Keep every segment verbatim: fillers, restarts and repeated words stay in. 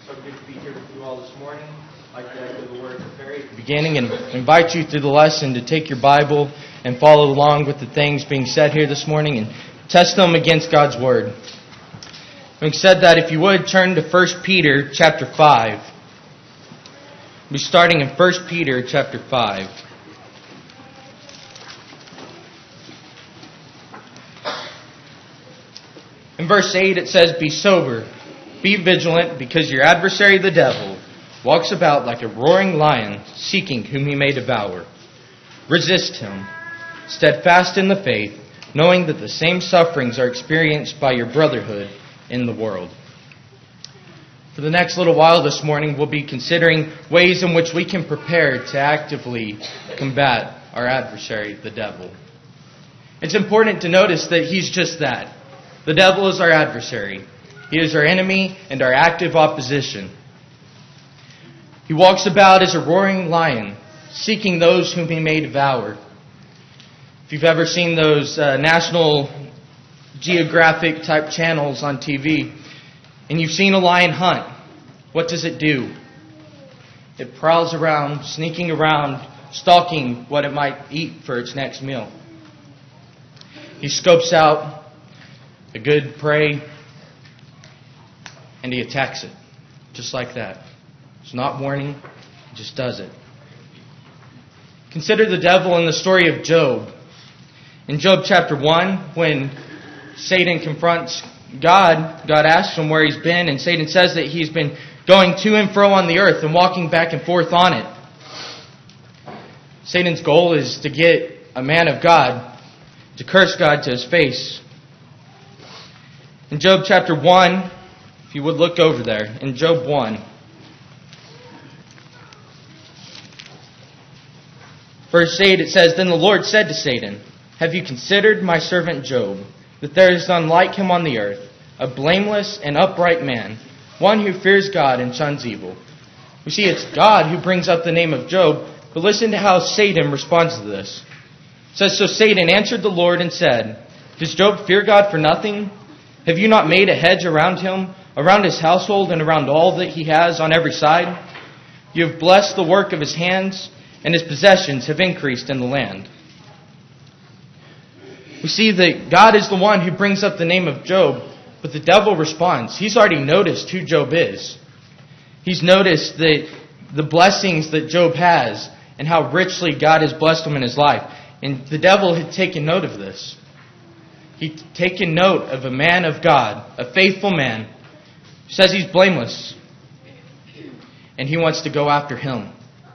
So good to be here with you all this morning. I'd like to echo the words of Perry at the beginning and invite you through the lesson to take your Bible and follow along with the things being said here this morning and test them against God's Word. Having said that, if you would, turn to First Peter chapter five. We'll be starting in First Peter chapter five. In verse eight it says, "Be sober, be vigilant, because your adversary the devil walks about like a roaring lion, seeking whom he may devour. Resist him, steadfast in the faith, knowing that the same sufferings are experienced by your brotherhood in the world." For the next little while this morning, we'll be considering ways in which we can prepare to actively combat our adversary, the devil. It's important to notice that he's just that. The devil is our adversary. He is our enemy and our active opposition. He walks about as a roaring lion, seeking those whom he may devour. If you've ever seen those uh, National Geographic type channels on T V, and you've seen a lion hunt, what does it do? It prowls around, sneaking around, stalking what it might eat for its next meal. He scopes out a good prey, and he attacks it, just like that. It's not warning, he just does it. Consider the devil in the story of Job. In Job chapter one, when Satan confronts God, God asks him where he's been, and Satan says that he's been going to and fro on the earth and walking back and forth on it. Satan's goal is to get a man of God to curse God to his face. In Job chapter one, if you would look over there, in Job one, verse eight, it says, "Then the Lord said to Satan, 'Have you considered my servant Job, that there is none like him on the earth, a blameless and upright man, one who fears God and shuns evil?'" We see it's God who brings up the name of Job, but listen to how Satan responds to this. It says, "So Satan answered the Lord and said, 'Does Job fear God for nothing? Have you not made a hedge around him, around his household, and around all that he has on every side? You have blessed the work of his hands, and his possessions have increased in the land.'" We see that God is the one who brings up the name of Job, but the devil responds. He's already noticed who Job is. He's noticed that the blessings that Job has and how richly God has blessed him in his life. And the devil had taken note of this. He'd taken note of a man of God, a faithful man, who says he's blameless. And he wants to go after him.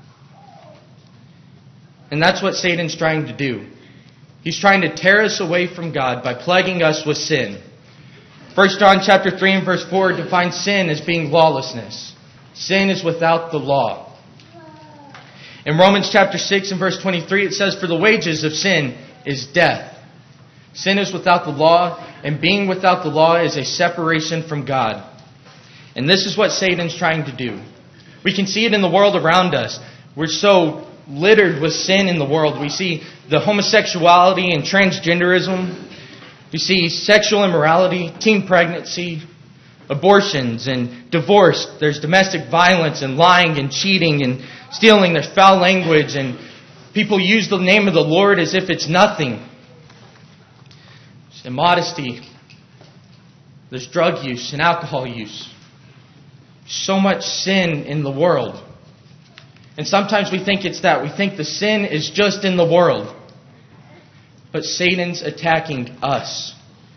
And that's what Satan's trying to do. He's trying to tear us away from God by plaguing us with sin. First John chapter three and verse four defines sin as being lawlessness. Sin is without the law. In Romans chapter six and verse twenty-three it says, "For the wages of sin is death." Sin is without the law, and being without the law is a separation from God. And this is what Satan's trying to do. We can see it in the world around us. We're so littered with sin in the world. We see the homosexuality and transgenderism. We see sexual immorality, teen pregnancy, abortions and divorce. There's domestic violence and lying and cheating and stealing. There's foul language, and people use the name of the Lord as if it's nothing. There's immodesty. There's drug use and alcohol use. So much sin in the world. And sometimes we think it's that. We think the sin is just in the world. But Satan's attacking us.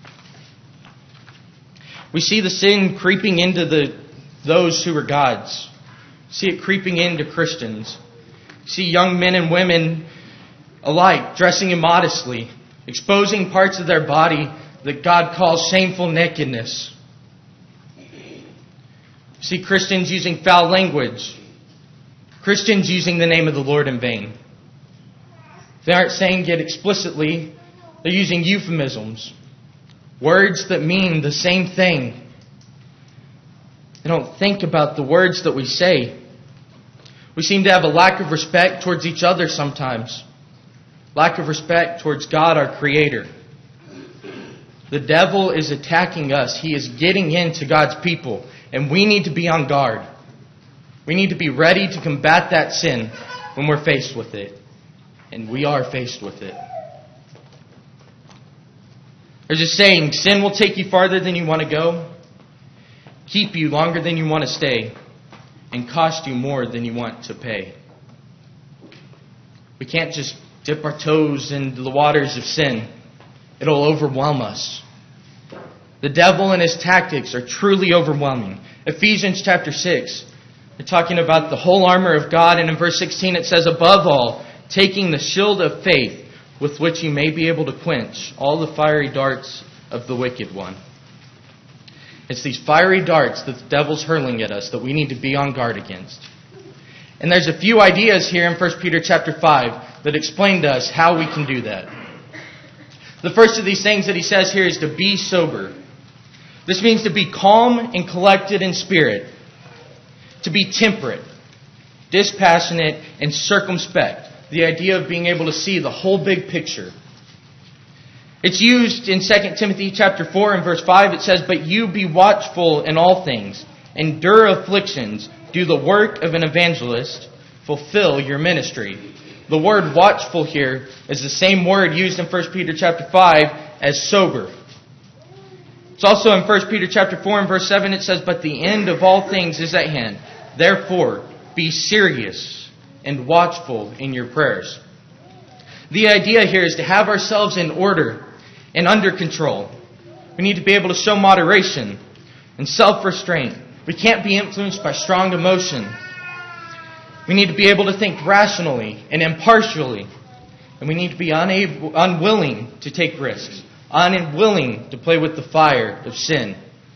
We see the sin creeping into the those who are God's. We see it creeping into Christians. We see young men and women alike dressing immodestly, exposing parts of their body that God calls shameful nakedness. We see Christians using foul language. Christians using the name of the Lord in vain. They aren't saying it explicitly. They're using euphemisms. Words that mean the same thing. They don't think about the words that we say. We seem to have a lack of respect towards each other sometimes. Lack of respect towards God, our Creator. The devil is attacking us. He is getting into God's people. And we need to be on guard. We need to be ready to combat that sin when we're faced with it. And we are faced with it. There's a saying, sin will take you farther than you want to go, keep you longer than you want to stay, and cost you more than you want to pay. We can't just dip our toes into the waters of sin. It'll overwhelm us. The devil and his tactics are truly overwhelming. Ephesians chapter six, they're talking about the whole armor of God, and in verse sixteen it says, above all, taking the shield of faith, with which you may be able to quench all the fiery darts of the wicked one. It's these fiery darts that the devil's hurling at us that we need to be on guard against. And there's a few ideas here in First Peter chapter five that explain to us how we can do that. The first of these things that he says here is to be sober. This means to be calm and collected in spirit, to be temperate, dispassionate, and circumspect. The idea of being able to see the whole big picture. It's used in Second Timothy chapter four and verse five. It says, but you be watchful in all things, endure afflictions, do the work of an evangelist, fulfill your ministry. The word watchful here is the same word used in First Peter chapter five as sober. It's also in First Peter chapter four and verse seven. It says, but the end of all things is at hand. Therefore, be serious and watchful in your prayers. The idea here is to have ourselves in order and under control. We need to be able to show moderation and self-restraint. We can't be influenced by strong emotion. We need to be able to think rationally and impartially. And we need to be unable, unwilling to take risks, unwilling to play with the fire of sin.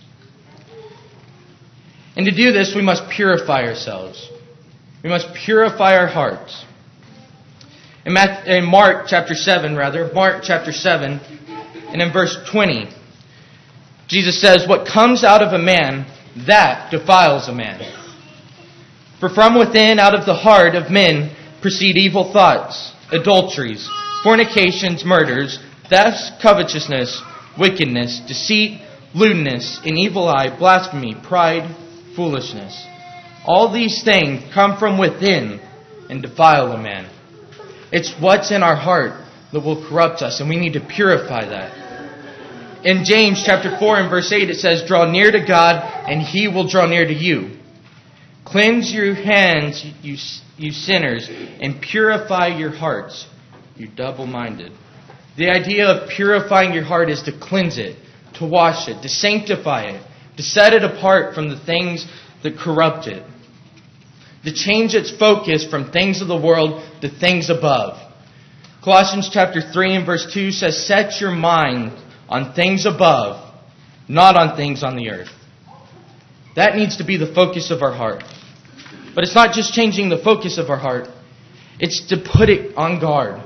And to do this, we must purify ourselves. We must purify our hearts. In, Matthew, in Mark chapter seven, rather, Mark chapter seven, and in verse twenty, Jesus says, what comes out of a man, that defiles a man. For from within, out of the heart of men, proceed evil thoughts, adulteries, fornications, murders, thefts, covetousness, wickedness, deceit, lewdness, an evil eye, blasphemy, pride, foolishness. All these things come from within and defile a man. It's what's in our heart that will corrupt us, and we need to purify that. In James chapter four and verse eight, it says, draw near to God, and He will draw near to you. Cleanse your hands, you, you sinners, and purify your hearts, you double-minded. The idea of purifying your heart is to cleanse it, to wash it, to sanctify it, to set it apart from the things that corrupt it. To change its focus from things of the world to things above. Colossians chapter three and verse two says, set your mind on things above, not on things on the earth. That needs to be the focus of our heart. But it's not just changing the focus of our heart. It's to put it on guard.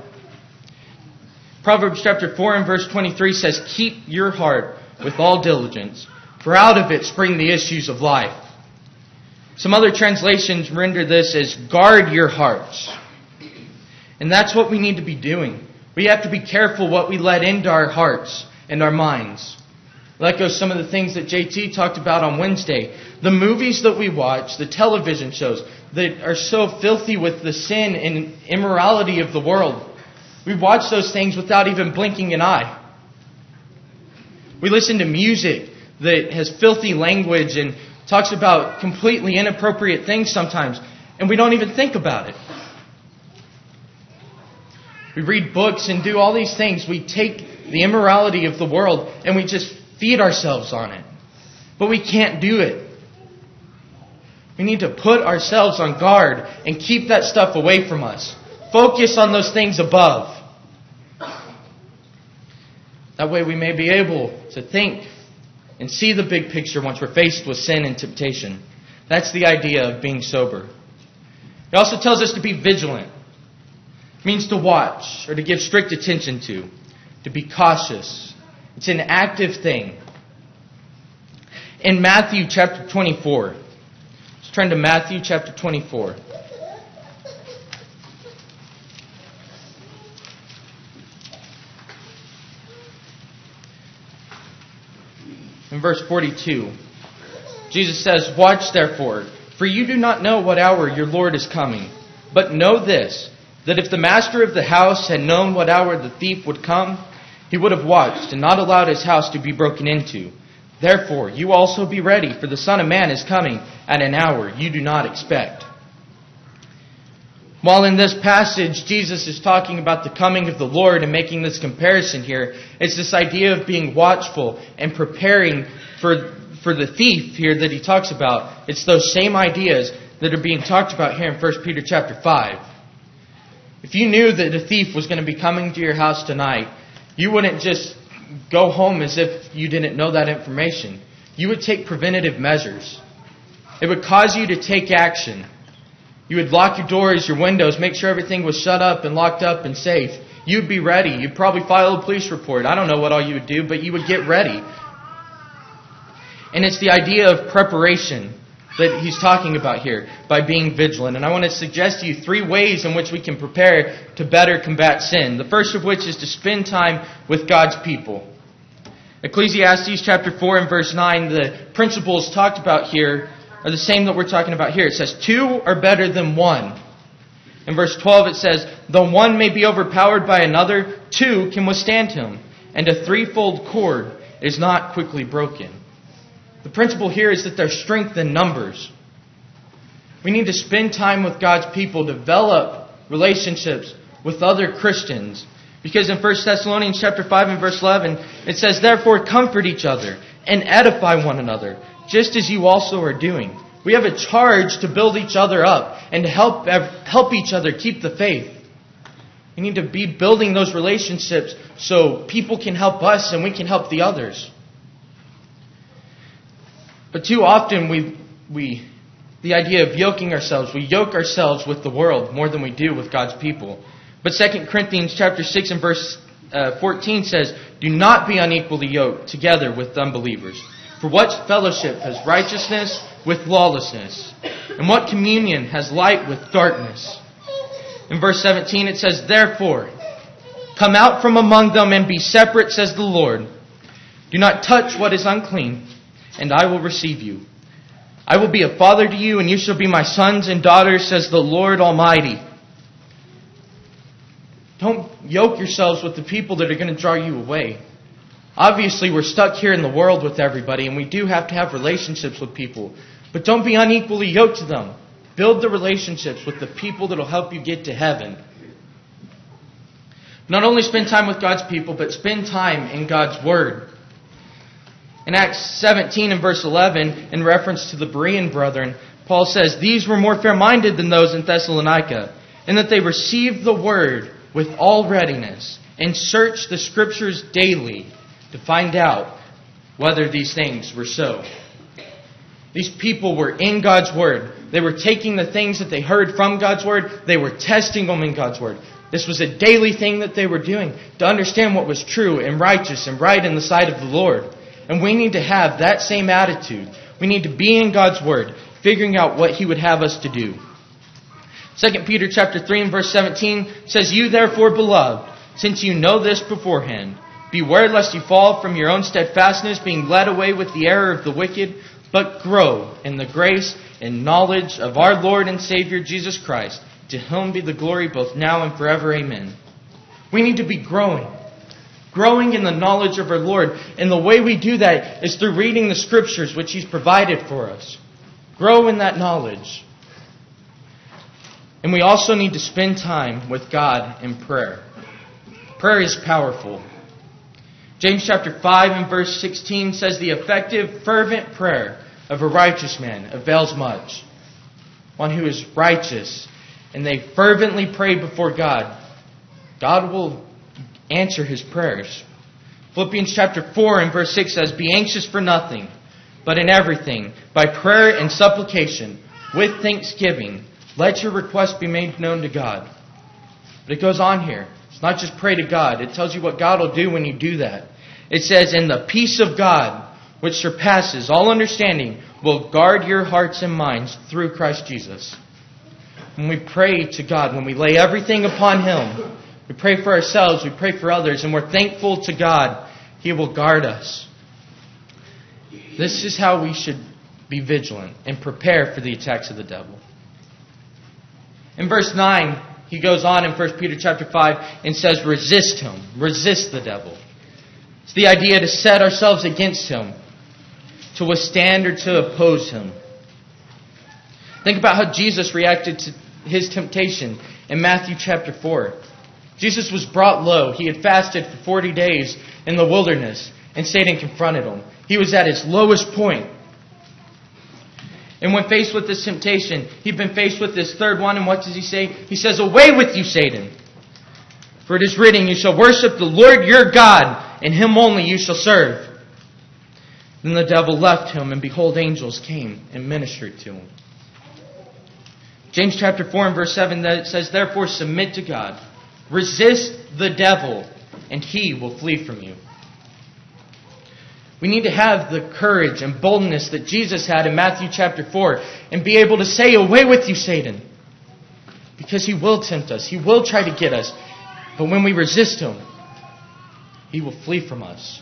Proverbs chapter four and verse twenty-three says, keep your heart with all diligence, for out of it spring the issues of life. Some other translations render this as guard your hearts. And that's what we need to be doing. We have to be careful what we let into our hearts and our minds. That goes some of the things that J T talked about on Wednesday. The movies that we watch, the television shows that are so filthy with the sin and immorality of the world. We watch those things without even blinking an eye. We listen to music that has filthy language and talks about completely inappropriate things sometimes, and we don't even think about it. We read books and do all these things. We take the immorality of the world and we just feed ourselves on it. But we can't do it. We need to put ourselves on guard and keep that stuff away from us. Focus on those things above. That way we may be able to think and see the big picture once we're faced with sin and temptation. That's the idea of being sober. It also tells us to be vigilant. It means to watch or to give strict attention to, to be cautious. It's an active thing. In Matthew chapter twenty-four, let's turn to Matthew chapter twenty-four. In verse forty-two, Jesus says, "Watch therefore, for you do not know what hour your Lord is coming. But know this, that if the master of the house had known what hour the thief would come, he would have watched and not allowed his house to be broken into. Therefore, you also be ready, for the Son of Man is coming at an hour you do not expect." While in this passage, Jesus is talking about the coming of the Lord and making this comparison here, it's this idea of being watchful and preparing for, for the thief here that he talks about. It's those same ideas that are being talked about here in First Peter chapter five. If you knew that a thief was going to be coming to your house tonight, you wouldn't just go home as if you didn't know that information. You would take preventative measures. It would cause you to take action. You would lock your doors, your windows, make sure everything was shut up and locked up and safe. You'd be ready. You'd probably file a police report. I don't know what all you would do, but you would get ready. And it's the idea of preparation that he's talking about here by being vigilant. And I want to suggest to you three ways in which we can prepare to better combat sin. The first of which is to spend time with God's people. Ecclesiastes chapter four and verse nine, the principles talked about here are the same that we're talking about here. It says, two are better than one. In verse twelve it says, though one may be overpowered by another, two can withstand him. And a threefold cord is not quickly broken. The principle here is that there's strength in numbers. We need to spend time with God's people, develop relationships with other Christians. Because in First Thessalonians chapter five and verse eleven, it says, therefore comfort each other and edify one another, just as you also are doing. We have a charge to build each other up and to help help each other keep the faith. We need to be building those relationships so people can help us and we can help the others. But too often we we the idea of yoking ourselves, we yoke ourselves with the world more than we do with God's people. But Second Corinthians chapter six and verse uh, fourteen says, do not be unequally yoked together with unbelievers. For what fellowship has righteousness with lawlessness? And what communion has light with darkness? In verse seventeen it says, therefore, come out from among them and be separate, says the Lord. Do not touch what is unclean, and I will receive you. I will be a father to you, and you shall be my sons and daughters, says the Lord Almighty. Don't yoke yourselves with the people that are going to draw you away. Obviously, we're stuck here in the world with everybody, and we do have to have relationships with people. But don't be unequally yoked to them. Build the relationships with the people that will help you get to heaven. Not only spend time with God's people, but spend time in God's Word. In Acts seventeen and verse eleven, in reference to the Berean brethren, Paul says, these were more fair-minded than those in Thessalonica, in that they received the Word with all readiness, and searched the Scriptures daily to find out whether these things were so. These people were in God's Word. They were taking the things that they heard from God's Word. They were testing them in God's Word. This was a daily thing that they were doing to understand what was true and righteous and right in the sight of the Lord. And we need to have that same attitude. We need to be in God's Word, figuring out what He would have us to do. Second Peter chapter three and verse seventeen says, you therefore, beloved, since you know this beforehand, beware lest you fall from your own steadfastness, being led away with the error of the wicked, but grow in the grace and knowledge of our Lord and Savior Jesus Christ, to whom be the glory both now and forever. Amen. We need to be growing. Growing in the knowledge of our Lord. And the way we do that is through reading the Scriptures which He's provided for us. Grow in that knowledge. And we also need to spend time with God in prayer. Prayer is powerful. James chapter five and verse sixteen says, the effective, fervent prayer of a righteous man avails much. One who is righteous and they fervently pray before God, God will answer his prayers. Philippians chapter four and verse six says, be anxious for nothing, but in everything, by prayer and supplication, with thanksgiving, let your requests be made known to God. But it goes on here. It's not just pray to God. It tells you what God will do when you do that. It says, and the peace of God, which surpasses all understanding, will guard your hearts and minds through Christ Jesus. When we pray to God, when we lay everything upon Him, we pray for ourselves, we pray for others, and we're thankful to God, He will guard us. This is how we should be vigilant, and prepare for the attacks of the devil. In verse nine, he goes on in First Peter chapter five and says, resist him. Resist the devil. It's the idea to set ourselves against him, to withstand or to oppose him. Think about how Jesus reacted to his temptation in Matthew chapter four. Jesus was brought low. He had fasted for forty days in the wilderness, and Satan confronted him. He was at his lowest point. And when faced with this temptation, he'd been faced with this third one, and what does he say? He says, away with you, Satan. For it is written, you shall worship the Lord your God, and him only you shall serve. Then the devil left him, and behold, angels came and ministered to him. James chapter four and verse seven says, therefore submit to God. Resist the devil, and he will flee from you. We need to have the courage and boldness that Jesus had in Matthew chapter four and be able to say, away with you, Satan. Because he will tempt us. He will try to get us. But when we resist him, he will flee from us.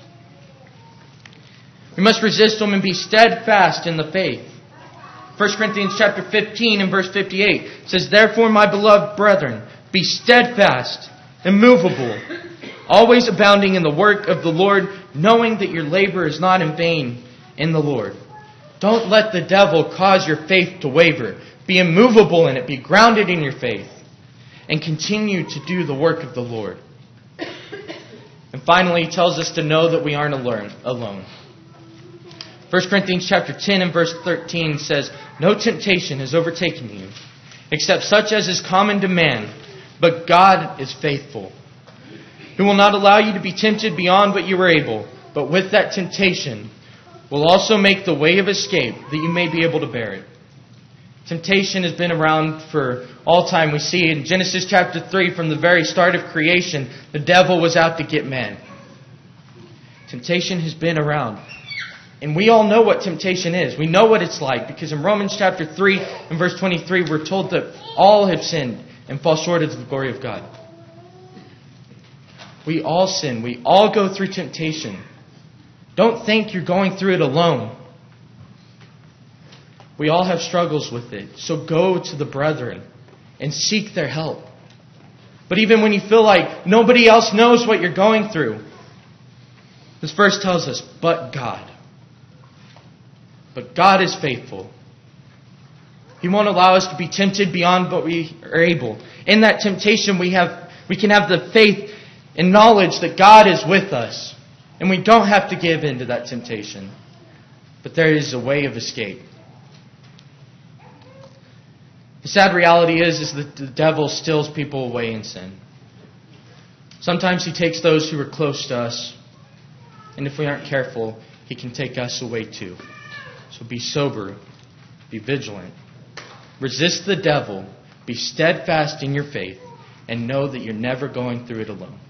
We must resist him and be steadfast in the faith. First Corinthians chapter fifteen and verse fifty-eight says, therefore, my beloved brethren, be steadfast, immovable, always abounding in the work of the Lord, knowing that your labor is not in vain in the Lord. Don't let the devil cause your faith to waver. Be immovable in it. Be grounded in your faith. And continue to do the work of the Lord. And finally, he tells us to know that we aren't alone. First Corinthians chapter ten and verse thirteen says, no temptation has overtaken you, except such as is common to man. But God is faithful, who will not allow you to be tempted beyond what you are able, but with that temptation will also make the way of escape, that you may be able to bear it. Temptation has been around for all time. We see in Genesis chapter three, from the very start of creation, the devil was out to get man. Temptation has been around. And we all know what temptation is. We know what it's like, because in Romans chapter three and verse twenty-three, we're told that all have sinned and fall short of the glory of God. We all sin. We all go through temptation. Don't think you're going through it alone. We all have struggles with it. So go to the brethren and seek their help. But even when you feel like nobody else knows what you're going through, this verse tells us, but God. But God is faithful. He won't allow us to be tempted beyond what we are able. In that temptation, we have we can have the faith and knowledge that God is with us. And we don't have to give in to that temptation. But there is a way of escape. The sad reality is, is that the devil steals people away in sin. Sometimes he takes those who are close to us. And if we aren't careful, he can take us away too. So be sober. Be vigilant. Resist the devil. Be steadfast in your faith. And know that you're never going through it alone.